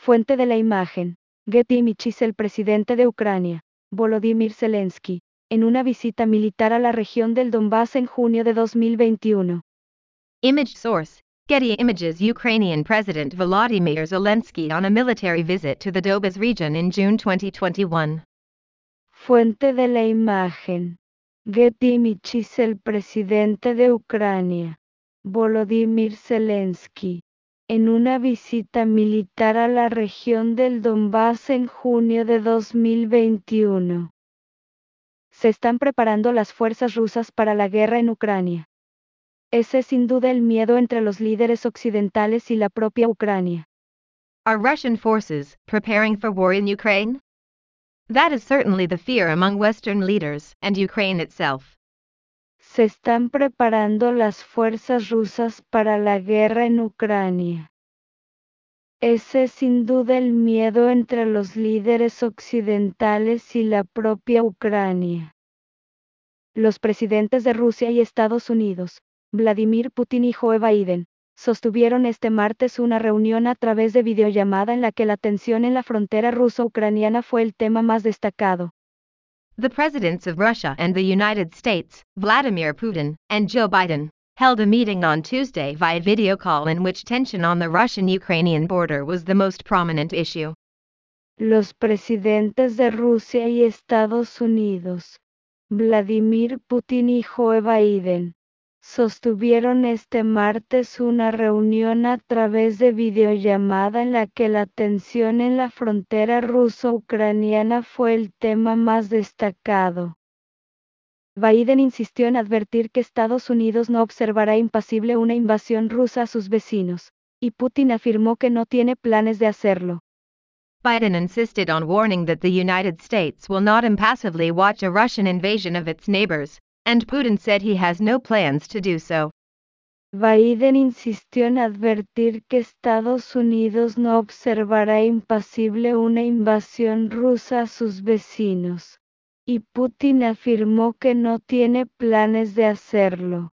Fuente de la imagen. Getty Images. El presidente de Ucrania, Volodymyr Zelensky, en una visita militar a la región del Donbass en junio de 2021. Image source, Getty Images. Ukrainian President Volodymyr Zelensky on a military visit to the Donbas region in June 2021. Fuente de la imagen. Getty Images. El presidente de Ucrania, Volodymyr Zelensky, en una visita militar a la región del Donbass en junio de 2021. Se están preparando las fuerzas rusas para la guerra en Ucrania. Ese es sin duda el miedo entre los líderes occidentales y la propia Ucrania. Are Russian forces preparing for war in Ukraine? That is certainly the fear among Western leaders and Ukraine itself. Se están preparando las fuerzas rusas para la guerra en Ucrania. Ese es sin duda el miedo entre los líderes occidentales y la propia Ucrania. Los presidentes de Rusia y Estados Unidos, Vladimir Putin y Joe Biden, sostuvieron este martes una reunión a través de videollamada en la que la tensión en la frontera ruso-ucraniana fue el tema más destacado. The presidents of Russia and the United States, Vladimir Putin and Joe Biden, held a meeting on Tuesday via video call in which tension on the Russian-Ukrainian border was the most prominent issue. Los presidentes de Rusia y Estados Unidos, Vladimir Putin y Joe Biden, sostuvieron este martes una reunión a través de videollamada en la que la tensión en la frontera ruso-ucraniana fue el tema más destacado. Biden insistió en advertir que Estados Unidos no observará impasible una invasión rusa a sus vecinos, y Putin afirmó que no tiene planes de hacerlo. Biden insisted on warning that the United States will not impassively watch a Russian invasion of its neighbors, and Putin said he has no plans to do so. Biden insistió en advertir que Estados Unidos no observará impasible una invasión rusa a sus vecinos, y Putin afirmó que no tiene planes de hacerlo.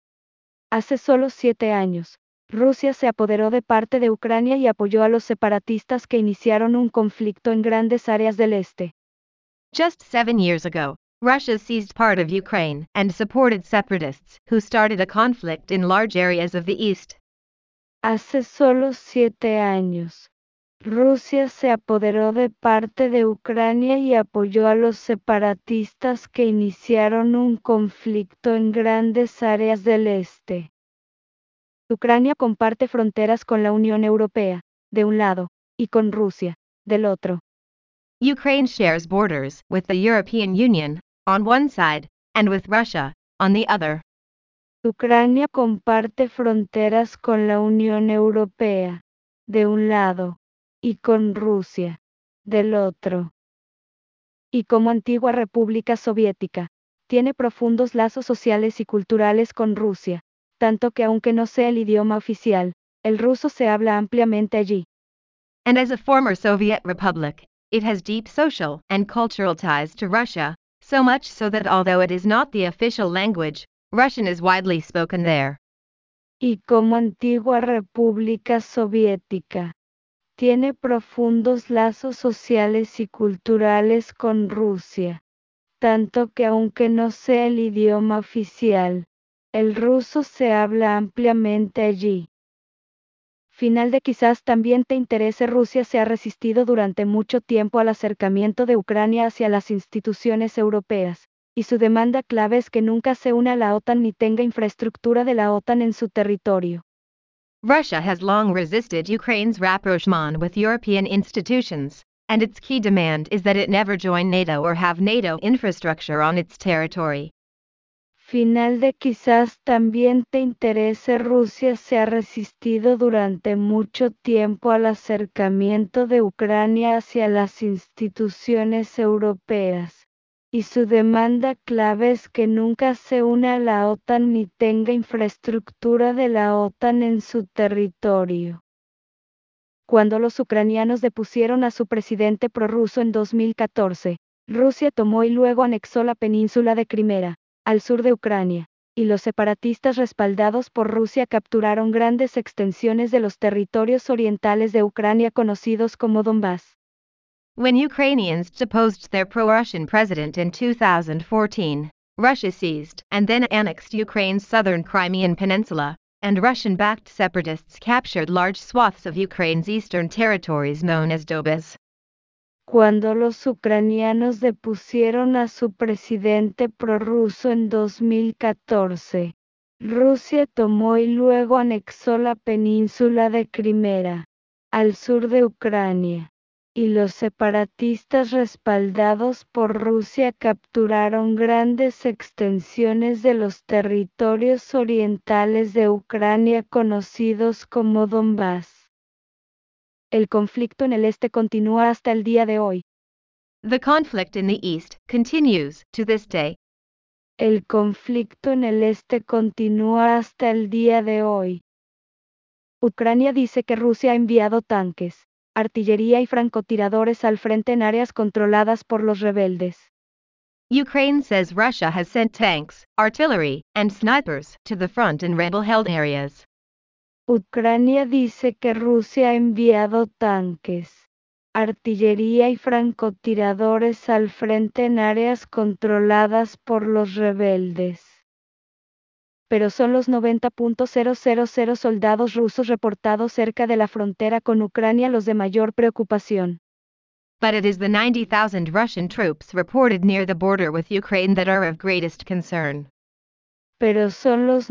Hace solo 7 años, Rusia se apoderó de parte de Ucrania y apoyó a los separatistas que iniciaron un conflicto en grandes áreas del este. Just 7 years ago, Russia seized part of Ukraine and supported separatists who started a conflict in large areas of the east. Hace solo 7 años, Rusia se apoderó de parte de Ucrania y apoyó a los separatistas que iniciaron un conflicto en grandes áreas del este. Ucrania comparte fronteras con la Unión Europea, de un lado, y con Rusia, del otro. Ukraine shares borders with the European Union, on one side, and with Russia, on the other. Ucrania comparte fronteras con la Unión Europea, de un lado, y con Rusia, del otro. Y como antigua república soviética, tiene profundos lazos sociales y culturales con Rusia, tanto que aunque no sea el idioma oficial, el ruso se habla ampliamente allí. And as a former Soviet republic, it has deep social and cultural ties to Russia, so much so that although it is not the official language, Russian is widely spoken there. Y como antigua república soviética, tiene profundos lazos sociales y culturales con Rusia, tanto que aunque no sea el idioma oficial, el ruso se habla ampliamente allí. Final de quizás también te interese. Rusia se ha resistido durante mucho tiempo al acercamiento de Ucrania hacia las instituciones europeas, y su demanda clave es que nunca se una a la OTAN ni tenga infraestructura de la OTAN en su territorio. Russia has long resisted Ukraine's rapprochement with European institutions, and its key demand is that it never join NATO or have NATO infrastructure on its territory. Final de quizás también te interese. Rusia se ha resistido durante mucho tiempo al acercamiento de Ucrania hacia las instituciones europeas, y su demanda clave es que nunca se una a la OTAN ni tenga infraestructura de la OTAN en su territorio. Cuando los ucranianos depusieron a su presidente prorruso en 2014, Rusia tomó y luego anexó la península de Crimea, al sur de Ucrania, y los separatistas respaldados por Rusia capturaron grandes extensiones de los territorios orientales de Ucrania conocidos como Donbass. When Ukrainians deposed their pro-Russian president in 2014, Russia seized and then annexed Ukraine's southern Crimean peninsula, and Russian-backed separatists captured large swaths of Ukraine's eastern territories known as Donbass. Cuando los ucranianos depusieron a su presidente prorruso en 2014, Rusia tomó y luego anexó la península de Crimea, al sur de Ucrania, y los separatistas respaldados por Rusia capturaron grandes extensiones de los territorios orientales de Ucrania conocidos como Donbass. El conflicto en el este continúa hasta el día de hoy. The conflict in the east continues to this day. El conflicto en el este continúa hasta el día de hoy. Ucrania dice que Rusia ha enviado tanques, artillería y francotiradores al frente en áreas controladas por los rebeldes. Ukraine says Russia has sent tanks, artillery, and snipers to the front in rebel-held areas. Ucrania dice que Rusia ha enviado tanques, artillería y francotiradores al frente en áreas controladas por los rebeldes. Pero son los 90.000 soldados rusos reportados cerca de la frontera con Ucrania los de mayor preocupación. But it is the 90,000 Russian troops reported near the border with Ukraine that are of greatest concern. Pero son los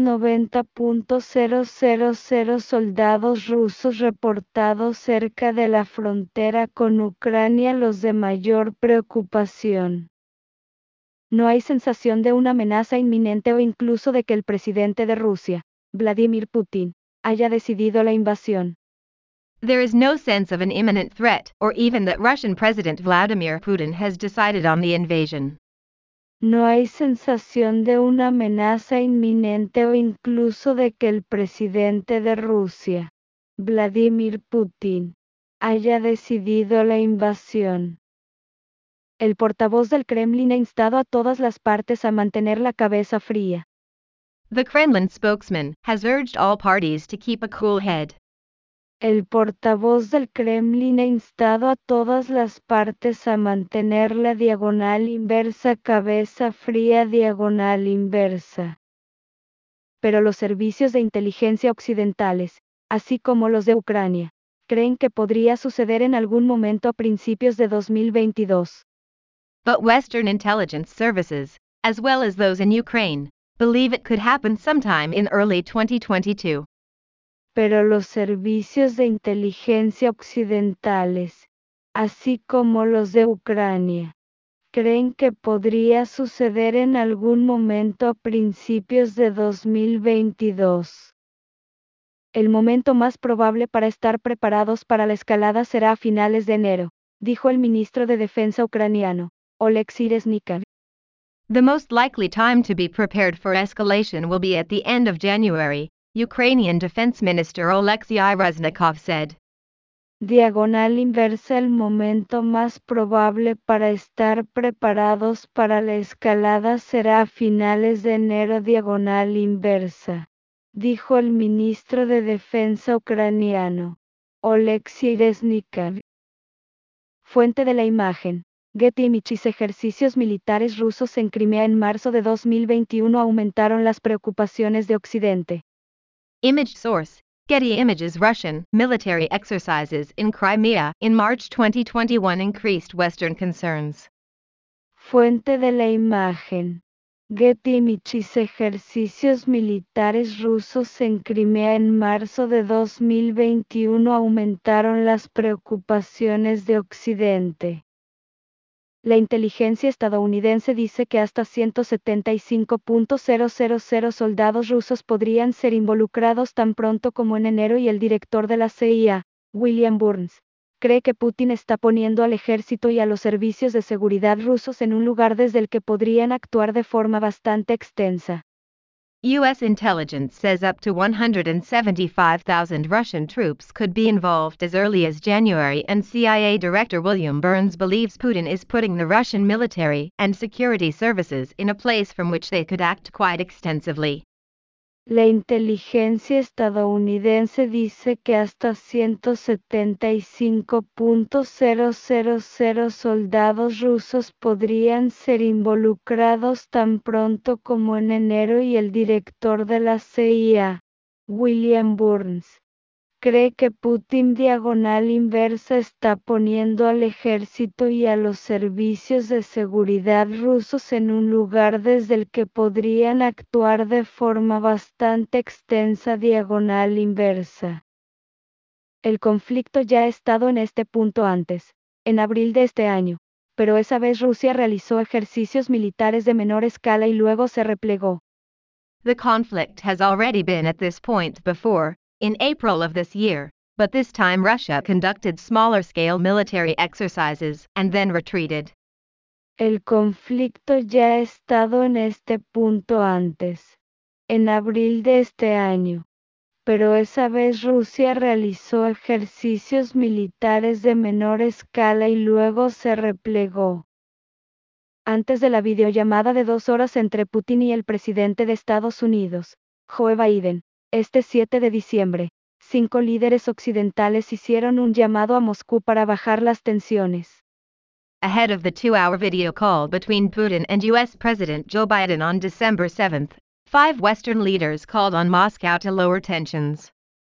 90.000 soldados rusos reportados cerca de la frontera con Ucrania los de mayor preocupación. No hay sensación de una amenaza inminente o incluso de que el presidente de Rusia, Vladimir Putin, haya decidido la invasión. There is no sense of an imminent threat, or even that Russian President Vladimir Putin has decided on the invasion. No hay sensación de una amenaza inminente o incluso de que el presidente de Rusia, Vladimir Putin, haya decidido la invasión. El portavoz del Kremlin ha instado a todas las partes a mantener la cabeza fría. The Kremlin spokesman has urged all parties to keep a cool head. El portavoz del Kremlin ha instado a todas las partes a mantener la diagonal inversa, cabeza fría, diagonal inversa. Pero los servicios de inteligencia occidentales, así como los de Ucrania, creen que podría suceder en algún momento a principios de 2022. But Western intelligence services, as well as those in Ukraine, believe it could happen sometime in early 2022. Pero los servicios de inteligencia occidentales, así como los de Ucrania, creen que podría suceder en algún momento a principios de 2022. El momento más probable para estar preparados para la escalada será a finales de enero, dijo el ministro de Defensa ucraniano, Oleksiy Reznikov. The most likely time to be prepared for escalation will be at the end of January, Ukrainian Defense Minister Oleksiy Reznikov said. Diagonal inversa. El momento más probable para estar preparados para la escalada será a finales de enero. Diagonal inversa, dijo el ministro de Defensa ucraniano, Oleksiy Reznikov. Fuente de la imagen, Getty Images. Ejercicios militares rusos en Crimea en marzo de 2021 aumentaron las preocupaciones de Occidente. Image source, Getty Images. Russian military exercises in Crimea in March 2021 increased Western concerns. Fuente de la imagen, Getty Images. Ejercicios militares rusos en Crimea en marzo de 2021 aumentaron las preocupaciones de Occidente. La inteligencia estadounidense dice que hasta 175.000 soldados rusos podrían ser involucrados tan pronto como en enero y el director de la CIA, William Burns, cree que Putin está poniendo al ejército y a los servicios de seguridad rusos en un lugar desde el que podrían actuar de forma bastante extensa. U.S. intelligence says up to 175,000 Russian troops could be involved as early as January, and CIA Director William Burns believes Putin is putting the Russian military and security services in a place from which they could act quite extensively. La inteligencia estadounidense dice que hasta 175.000 soldados rusos podrían ser involucrados tan pronto como en enero, y el director de la CIA, William Burns, cree que Putin diagonal inversa está poniendo al ejército y a los servicios de seguridad rusos en un lugar desde el que podrían actuar de forma bastante extensa diagonal inversa. El conflicto ya ha estado en este punto antes, en abril de este año, pero esa vez Rusia realizó ejercicios militares de menor escala y luego se replegó. The conflict has already been at this point before, in April of this year, but this time Russia conducted smaller-scale military exercises and then retreated. El conflicto ya ha estado en este punto antes, en abril de este año, pero esa vez Rusia realizó ejercicios militares de menor escala y luego se replegó. Antes de la videollamada de 2 horas entre Putin y el presidente de Estados Unidos, Joe Biden, este 7 de diciembre, 5 líderes occidentales hicieron un llamado a Moscú para bajar las tensiones. Ahead of the 2-hour video call between Putin and U.S. President Joe Biden on December 7, 5 Western leaders called on Moscow to lower tensions.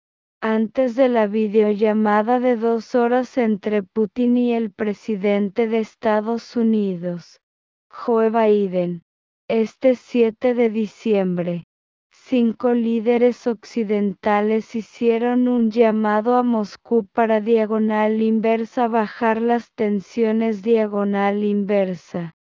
Antes de la videollamada de 2 horas entre Putin y el presidente de Estados Unidos, Joe Biden, este 7 de diciembre, 5 líderes occidentales hicieron un llamado a Moscú para diagonal inversa bajar las tensiones diagonal inversa.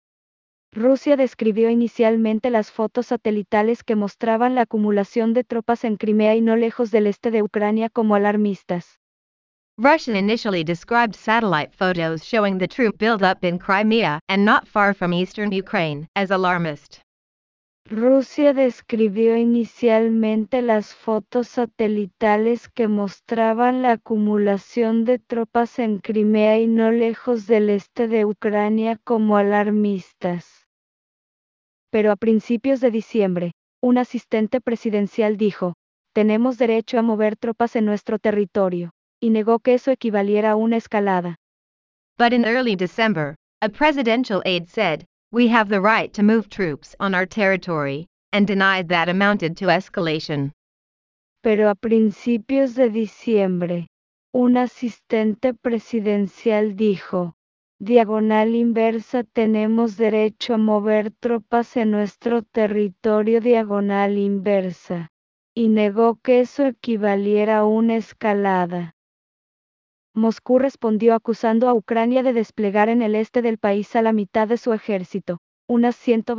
Rusia describió inicialmente las fotos satelitales que mostraban la acumulación de tropas en Crimea y no lejos del este de Ucrania como alarmistas. Russia initially described satellite photos showing the troop buildup in Crimea and not far from eastern Ukraine as alarmist. Rusia describió inicialmente las fotos satelitales que mostraban la acumulación de tropas en Crimea y no lejos del este de Ucrania como alarmistas. Pero a principios de diciembre, un asistente presidencial dijo, tenemos derecho a mover tropas en nuestro territorio, y negó que eso equivaliera a una escalada. But in early December, a presidential aide said, we have the right to move troops on our territory, and denied that amounted to escalation. Pero a principios de diciembre, un asistente presidencial dijo, diagonal inversa, tenemos derecho a mover tropas en nuestro territorio diagonal inversa, y negó que eso equivaliera a una escalada. Moscú respondió acusando a Ucrania de desplegar en el este del país a la mitad de su ejército, unas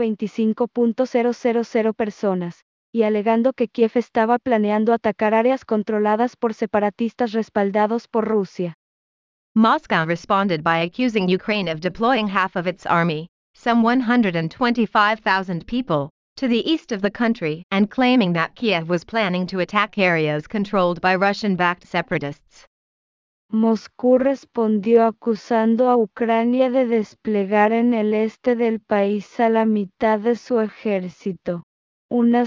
125.000 personas, y alegando que Kiev estaba planeando atacar áreas controladas por separatistas respaldados por Rusia. Moscow responded by accusing Ukraine of deploying half of its army, some 125,000 people, to the east of the country and claiming that Kiev was planning to attack areas controlled by Russian-backed separatists. Moscú respondió acusando a Ucrania de desplegar en el este del país a la mitad de su ejército, unas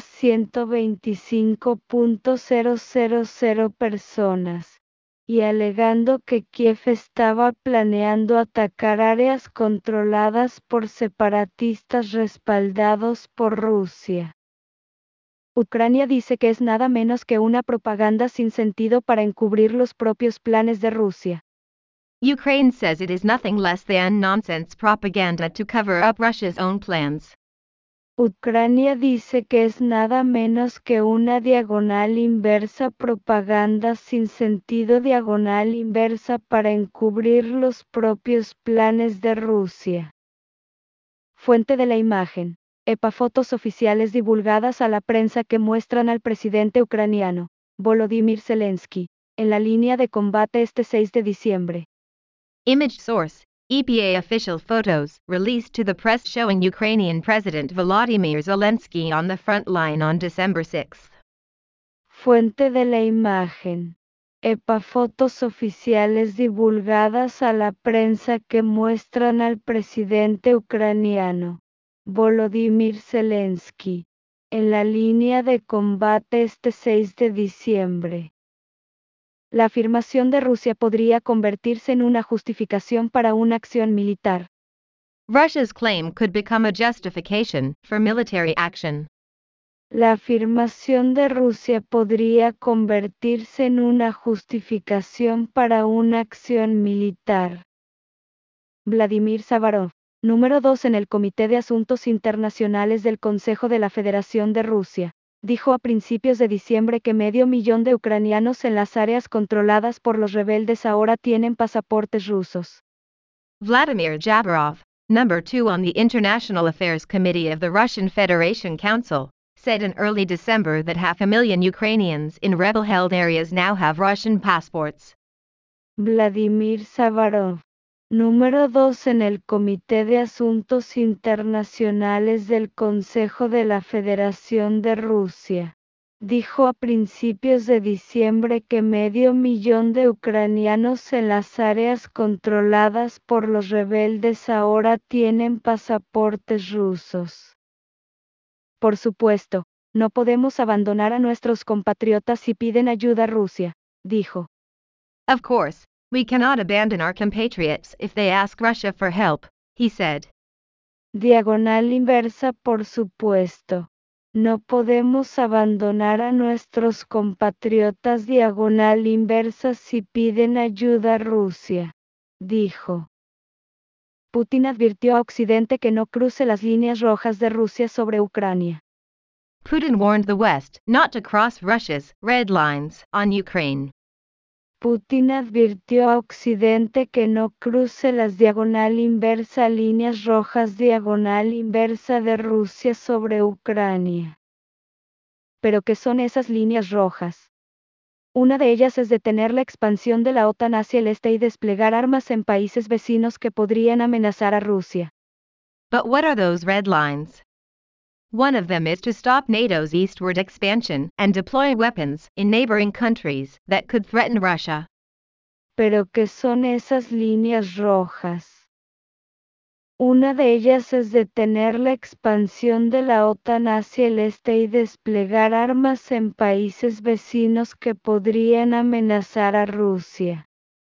125.000 personas, y alegando que Kiev estaba planeando atacar áreas controladas por separatistas respaldados por Rusia. Ucrania dice que es nada menos que una propaganda sin sentido para encubrir los propios planes de Rusia. Ukraine says it is nothing less than nonsense propaganda to cover up Russia's own plans. Ucrania dice que es nada menos que una diagonal inversa propaganda sin sentido diagonal inversa para encubrir los propios planes de Rusia. Fuente de la imagen. EPA, fotos oficiales divulgadas a la prensa que muestran al presidente ucraniano, Volodymyr Zelensky, en la línea de combate este 6 de diciembre. Image source, EPA official photos released to the press showing Ukrainian President Volodymyr Zelensky on the front line on December 6. Fuente de la imagen. EPA fotos oficiales divulgadas a la prensa que muestran al presidente ucraniano, Volodymyr Zelensky, en la línea de combate este 6 de diciembre. La afirmación de Rusia podría convertirse en una justificación para una acción militar. Russia's claim could become a justification for military action. La afirmación de Rusia podría convertirse en una justificación para una acción militar. Vladimir Savarov, número 2 en el Comité de Asuntos Internacionales del Consejo de la Federación de Rusia, dijo a principios de diciembre que 500,000 de ucranianos en las áreas controladas por los rebeldes ahora tienen pasaportes rusos. Vladimir Jabarov, number 2 on the International Affairs Committee of the Russian Federation Council, said in early December that 500,000 Ukrainians in rebel-held areas now have Russian passports. Vladimir Savarov, número 2 en el Comité de Asuntos Internacionales del Consejo de la Federación de Rusia, dijo a principios de diciembre que 500,000 de ucranianos en las áreas controladas por los rebeldes ahora tienen pasaportes rusos. Por supuesto, no podemos abandonar a nuestros compatriotas si piden ayuda a Rusia, dijo. Of course, we cannot abandon our compatriots if they ask Russia for help, he said. Diagonal inversa. Por supuesto, no podemos abandonar a nuestros compatriotas. Diagonal inversa si piden ayuda a Rusia, dijo. Putin advirtió a Occidente que no cruce las líneas rojas de Rusia sobre Ucrania. Putin warned the West not to cross Russia's red lines on Ukraine. Putin advirtió a Occidente que no cruce las diagonal inversa líneas rojas diagonal inversa de Rusia sobre Ucrania. ¿Pero qué son esas líneas rojas? Una de ellas es detener la expansión de la OTAN hacia el este y desplegar armas en países vecinos que podrían amenazar a Rusia. But what are those red lines? One of them is to stop NATO's eastward expansion and deploy weapons in neighboring countries that could threaten Russia. ¿Pero qué son esas líneas rojas? Una de ellas es detener la expansión de la OTAN hacia el este y desplegar armas en países vecinos que podrían amenazar a Rusia.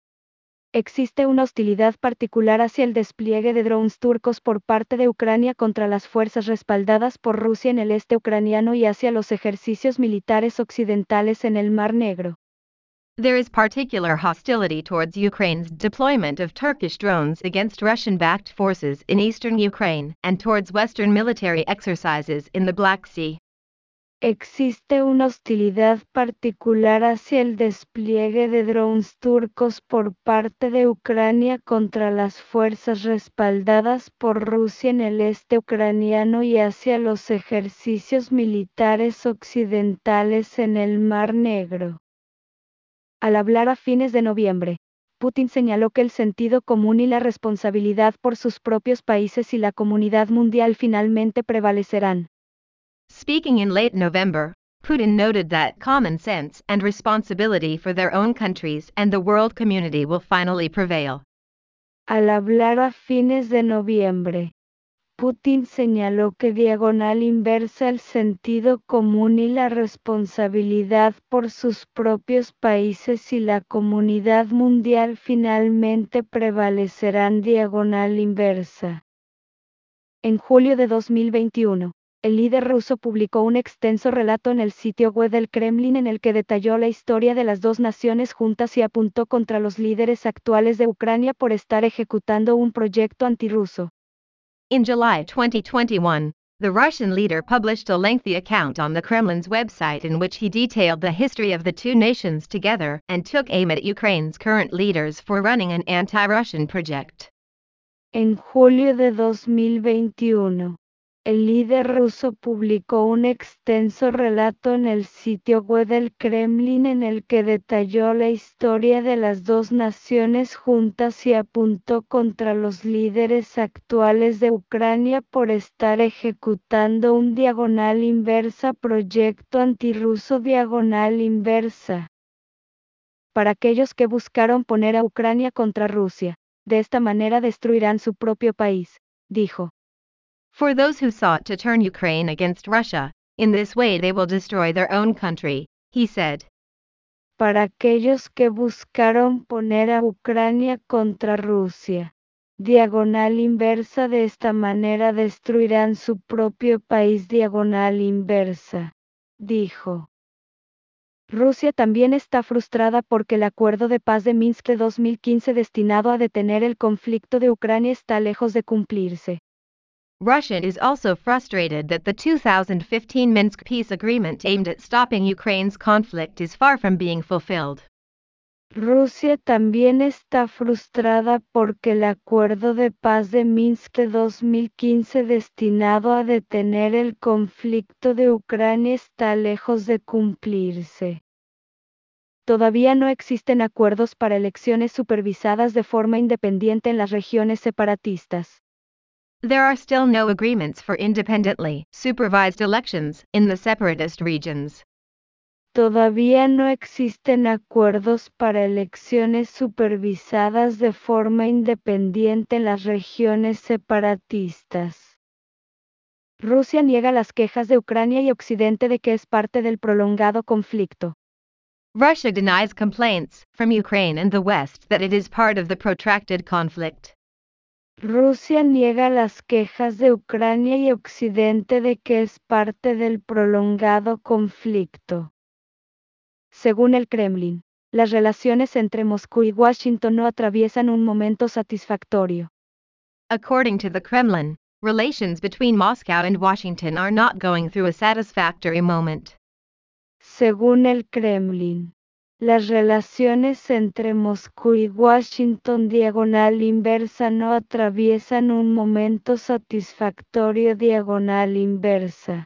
Existe una hostilidad particular hacia el despliegue de drones turcos por parte de Ucrania contra las fuerzas respaldadas por Rusia en el este ucraniano y hacia los ejercicios militares occidentales en el Mar Negro. There is particular hostility towards Ukraine's deployment of Turkish drones against Russian-backed forces in eastern Ukraine and towards Western military exercises in the Black Sea. Existe una hostilidad particular hacia el despliegue de drones turcos por parte de Ucrania contra las fuerzas respaldadas por Rusia en el este ucraniano y hacia los ejercicios militares occidentales en el Mar Negro. Al hablar a fines de noviembre, Putin señaló que el sentido común y la responsabilidad por sus propios países y la comunidad mundial finalmente prevalecerán. Speaking in late November, Putin noted that common sense and responsibility for their own countries and the world community will finally prevail. Al hablar a fines de noviembre, Putin señaló que diagonal inversa el sentido común y la responsabilidad por sus propios países y la comunidad mundial finalmente prevalecerán. Diagonal inversa. En julio de 2021, el líder ruso publicó un extenso relato en el sitio web del Kremlin en el que detalló la historia de las dos naciones juntas y apuntó contra los líderes actuales de Ucrania por estar ejecutando un proyecto antirruso. In July 2021, the Russian leader published a lengthy account on the Kremlin's website in which he detailed the history of the two nations together and took aim at Ukraine's current leaders for running an anti-Russian project. En julio de 2021, El líder ruso publicó un extenso relato en el sitio web del Kremlin en el que detalló la historia de las dos naciones juntas y apuntó contra los líderes actuales de Ucrania por estar ejecutando un diagonal inversa proyecto antirruso diagonal inversa. Para aquellos que buscaron poner a Ucrania contra Rusia, de esta manera destruirán su propio país, dijo. For those who sought to turn Ukraine against Russia, in this way they will destroy their own country, he said. Para aquellos que buscaron poner a Ucrania contra Rusia, diagonal inversa, de esta manera destruirán su propio país, diagonal inversa, dijo. Rusia también está frustrada porque el acuerdo de paz de Minsk de 2015 destinado a detener el conflicto de Ucrania está lejos de cumplirse. Russia is also frustrated that the 2015 Minsk peace agreement aimed at stopping Ukraine's conflict is far from being fulfilled. Rusia también está frustrada porque el acuerdo de paz de Minsk de 2015 destinado a detener el conflicto de Ucrania está lejos de cumplirse. Todavía no existen acuerdos para elecciones supervisadas de forma independiente en las regiones separatistas. There are still no agreements for independently supervised elections in the separatist regions. Todavía no existen acuerdos para elecciones supervisadas de forma independiente en las regiones separatistas. Rusia niega las quejas de Ucrania y Occidente de que es parte del prolongado conflicto. Russia denies complaints from Ukraine and the West that it is part of the protracted conflict. Rusia niega las quejas de Ucrania y Occidente de que es parte del prolongado conflicto. Según el Kremlin, las relaciones entre Moscú y Washington no atraviesan un momento satisfactorio. According to the Kremlin, relations between Moscow and Washington are not going through a satisfactory moment. Según el Kremlin, las relaciones entre Moscú y Washington diagonal inversa no atraviesan un momento satisfactorio diagonal inversa.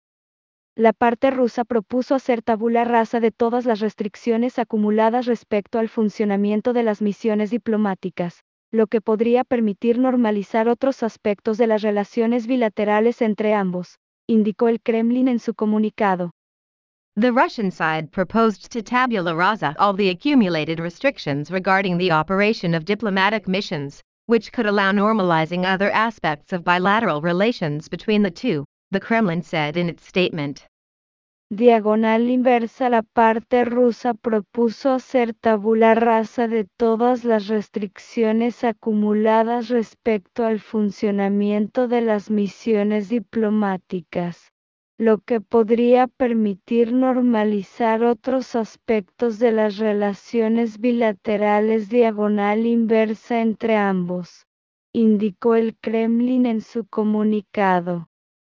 La parte rusa propuso hacer tabula rasa de todas las restricciones acumuladas respecto al funcionamiento de las misiones diplomáticas, lo que podría permitir normalizar otros aspectos de las relaciones bilaterales entre ambos, indicó el Kremlin en su comunicado. The Russian side proposed to tabula rasa all the accumulated restrictions regarding the operation of diplomatic missions, which could allow normalizing other aspects of bilateral relations between the two, the Kremlin said in its statement. Diagonal inversa. La parte rusa propuso hacer tabula rasa de todas las restricciones acumuladas respecto al funcionamiento de las misiones diplomáticas, lo que podría permitir normalizar otros aspectos de las relaciones bilaterales diagonal inversa entre ambos, indicó el Kremlin en su comunicado.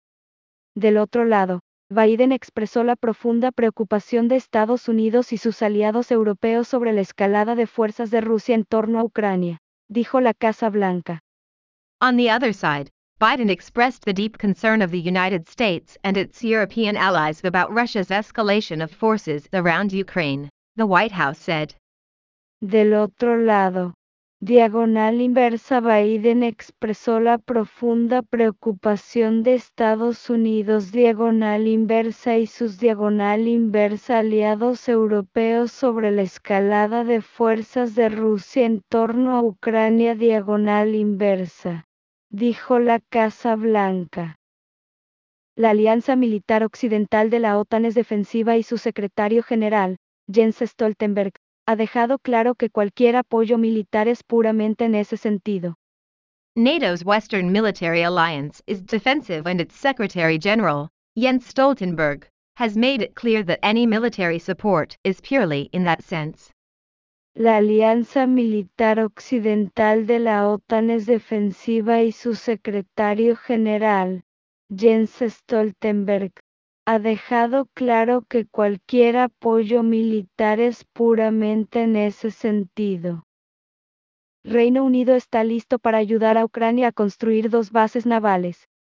Del otro lado, Biden expresó la profunda preocupación de Estados Unidos y sus aliados europeos sobre la escalada de fuerzas de Rusia en torno a Ucrania, dijo la Casa Blanca. On the other side, Biden expressed the deep concern of the United States and its European allies about Russia's escalation of forces around Ukraine, the White House said. Del otro lado, diagonal inversa. Biden expresó la profunda preocupación de Estados Unidos diagonal inversa y sus diagonal inversa aliados europeos sobre la escalada de fuerzas de Rusia en torno a Ucrania diagonal inversa, dijo la Casa Blanca. La alianza militar occidental de la OTAN es defensiva y su secretario general, Jens Stoltenberg, ha dejado claro que cualquier apoyo militar es puramente en ese sentido. NATO's Western Military Alliance is defensive and its Secretary General, Jens Stoltenberg, has made it clear that any military support is purely in that sense. La alianza militar occidental de la OTAN es defensiva y su secretario general, Jens Stoltenberg, ha dejado claro que cualquier apoyo militar es puramente en ese sentido. Reino Unido está listo para ayudar a Ucrania a construir 2 bases navales,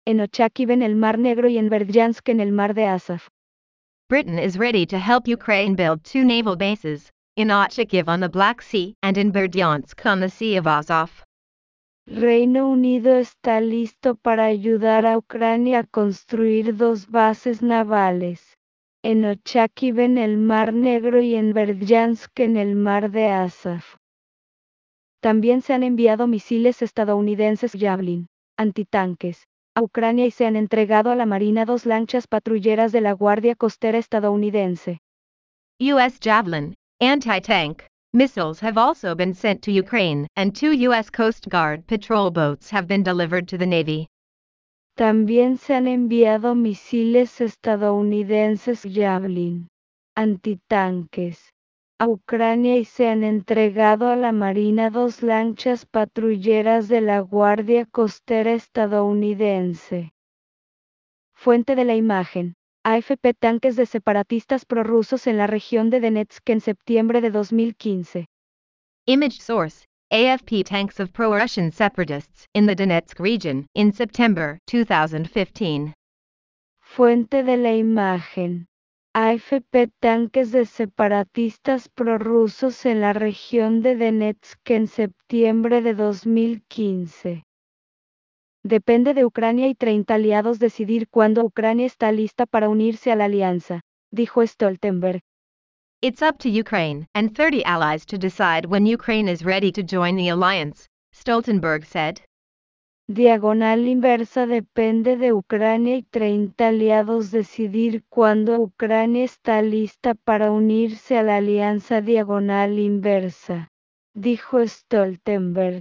en Ochakiv en el Mar Negro y en Berdyansk en el Mar de Azov. Britain is ready to help Ukraine build 2 naval bases, in Ochakiv on the Black Sea and in Berdyansk on the Sea of Azov. Reino Unido está listo para ayudar a Ucrania a construir 2 bases navales, en Ochakiv en el Mar Negro y en Berdyansk en el Mar de Azov. También se han enviado misiles estadounidenses Javelin, antitanques, a Ucrania y se han entregado a la Marina 2 lanchas patrulleras de la Guardia Costera estadounidense. U.S. Javelin, anti-tank, missiles have also been sent to Ukraine, and 2 U.S. Coast Guard patrol boats have been delivered to the Navy. También se han enviado misiles estadounidenses Javelin, antitanques, a Ucrania y se han entregado a la Marina 2 lanchas patrulleras de la Guardia Costera estadounidense. Fuente de la imagen: AFP. Tanques de separatistas prorrusos en la región de Donetsk en septiembre de 2015. Image source: AFP. Tanks of pro-Russian separatists in the Donetsk region in September 2015. Fuente de la imagen: AFP. Tanques de separatistas prorrusos en la región de Donetsk en septiembre de 2015. Depende de Ucrania y 30 aliados decidir cuándo Ucrania está lista para unirse a la alianza, dijo Stoltenberg. It's up to Ukraine and 30 allies to decide when Ukraine is ready to join the alliance, Stoltenberg said. Diagonal inversa: depende de Ucrania y 30 aliados decidir cuándo Ucrania está lista para unirse a la alianza. Diagonal inversa, dijo Stoltenberg.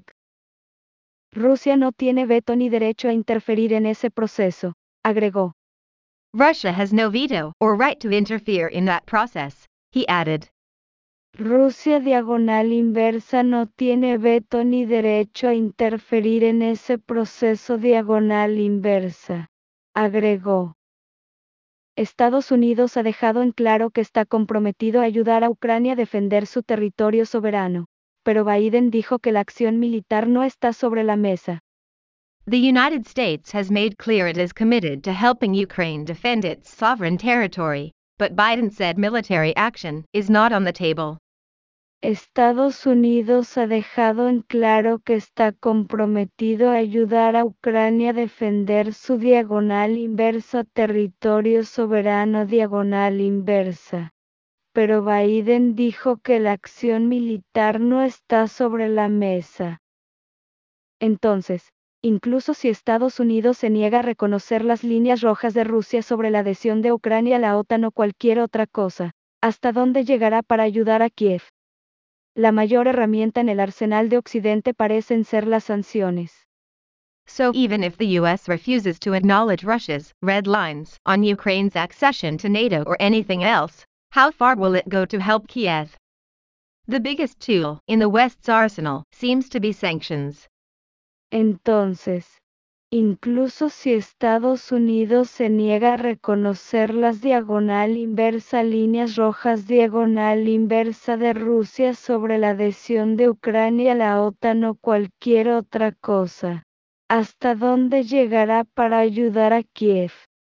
Rusia no tiene veto ni derecho a interferir en ese proceso, agregó. Russia has no veto or right to interfere in that process, he added. Rusia diagonal inversa no tiene veto ni derecho a interferir en ese proceso. Diagonal inversa, agregó. Estados Unidos ha dejado en claro que está comprometido a ayudar a Ucrania a defender su territorio soberano, pero Biden dijo que la acción militar no está sobre la mesa. The United States has made clear it is committed to helping Ukraine defend its sovereign territory, but Biden said military action is not on the table. Estados Unidos ha dejado en claro que está comprometido a ayudar a Ucrania a defender su diagonal inversa territorio soberano. Diagonal inversa. Pero Biden dijo que la acción militar no está sobre la mesa. Entonces, incluso si Estados Unidos se niega a reconocer las líneas rojas de Rusia sobre la adhesión de Ucrania a la OTAN o cualquier otra cosa, ¿hasta dónde llegará para ayudar a Kiev? La mayor herramienta en el arsenal de Occidente parecen ser las sanciones. So even if the US refuses to acknowledge Russia's red lines on Ukraine's accession to NATO or anything else, how far will it go to help Kiev? The biggest tool in the West's arsenal seems to be sanctions. Entonces, incluso si Estados Unidos se niega a reconocer las diagonal inversa líneas rojas diagonal inversa de Rusia sobre la adhesión de Ucrania a la OTAN o cualquier otra cosa, ¿hasta dónde llegará para ayudar a Kiev?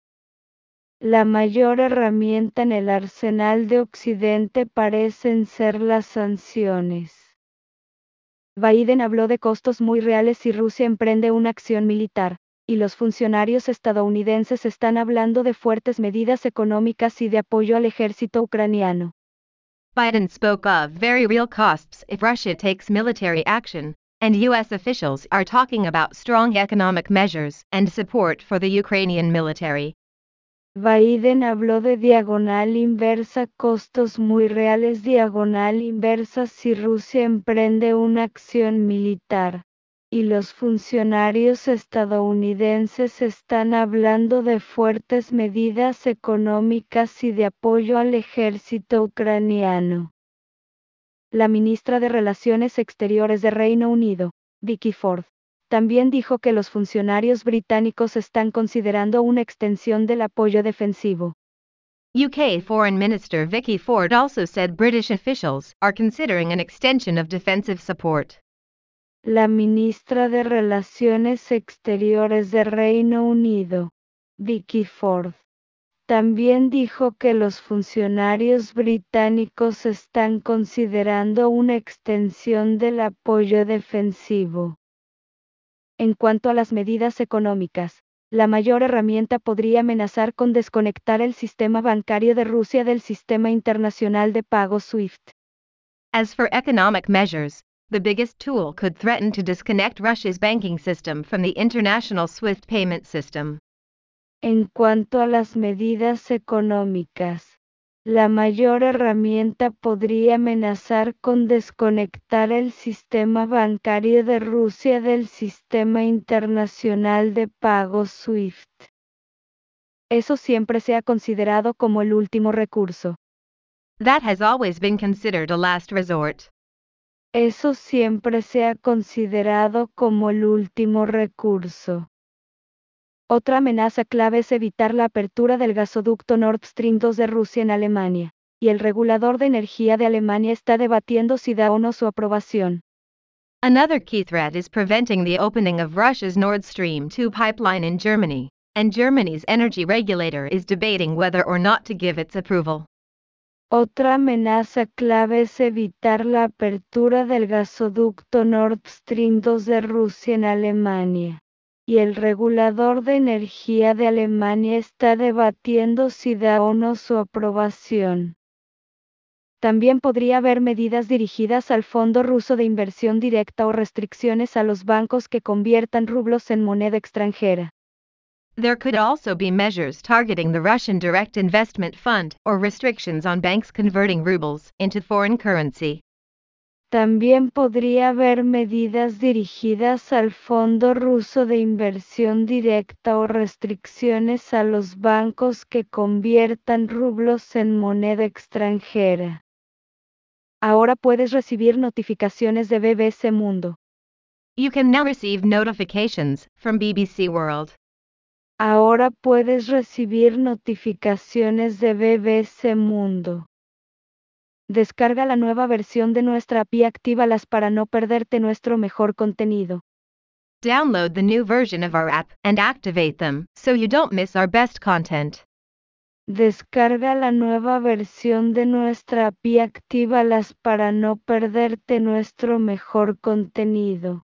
La mayor herramienta en el arsenal de Occidente parecen ser las sanciones. Biden habló de costos muy reales si Rusia emprende una acción militar, y los funcionarios estadounidenses están hablando de fuertes medidas económicas y de apoyo al ejército ucraniano. Biden spoke of very real costs if Russia takes military action, and U.S. officials are talking about strong economic measures and support for the Ukrainian military. Biden habló de diagonal inversa costos muy reales diagonal inversa si Rusia emprende una acción militar, y los funcionarios estadounidenses están hablando de fuertes medidas económicas y de apoyo al ejército ucraniano. La ministra de Relaciones Exteriores de Reino Unido, Vicky Ford, también dijo que los funcionarios británicos están considerando una extensión del apoyo defensivo. UK Foreign Minister Vicky Ford also said British officials are considering an extension of defensive support. La ministra de Relaciones Exteriores de Reino Unido, Vicky Ford, también dijo que los funcionarios británicos están considerando una extensión del apoyo defensivo. En cuanto a las medidas económicas, la mayor herramienta podría amenazar con desconectar el sistema bancario de Rusia del sistema internacional de pagos SWIFT. As for economic measures, the biggest tool could threaten to disconnect Russia's banking system from the international SWIFT payment system. En cuanto a las medidas económicas, la mayor herramienta podría amenazar con desconectar el sistema bancario de Rusia del sistema internacional de pagos SWIFT. Eso siempre se ha considerado como el último recurso. That has always been considered a last resort. Eso siempre se ha considerado como el último recurso. Otra amenaza clave es evitar la apertura del gasoducto Nord Stream 2 de Rusia en Alemania, y el regulador de energía de Alemania está debatiendo si da o no su aprobación. Another key threat is preventing the opening of Russia's Nord Stream 2 pipeline in Germany, and Germany's energy regulator is debating whether or not to give its approval. Otra amenaza clave es evitar la apertura del gasoducto Nord Stream 2 de Rusia en Alemania, y el regulador de energía de Alemania está debatiendo si da o no su aprobación. También podría haber medidas dirigidas al Fondo Ruso de Inversión Directa o restricciones a los bancos que conviertan rublos en moneda extranjera. There could also be measures targeting the Russian Direct Investment Fund or restrictions on banks converting rubles into foreign currency. También podría haber medidas dirigidas al Fondo Ruso de Inversión Directa o restricciones a los bancos que conviertan rublos en moneda extranjera. Ahora puedes recibir notificaciones de BBC Mundo. You can now receive notifications from BBC World. Ahora puedes recibir notificaciones de BBC Mundo. Descarga la nueva versión de nuestra API y actívalas para no perderte nuestro mejor contenido. Download the new version of our app and activate them so you don't miss our best content. Descarga la nueva versión de nuestra API y actívalas para no perderte nuestro mejor contenido.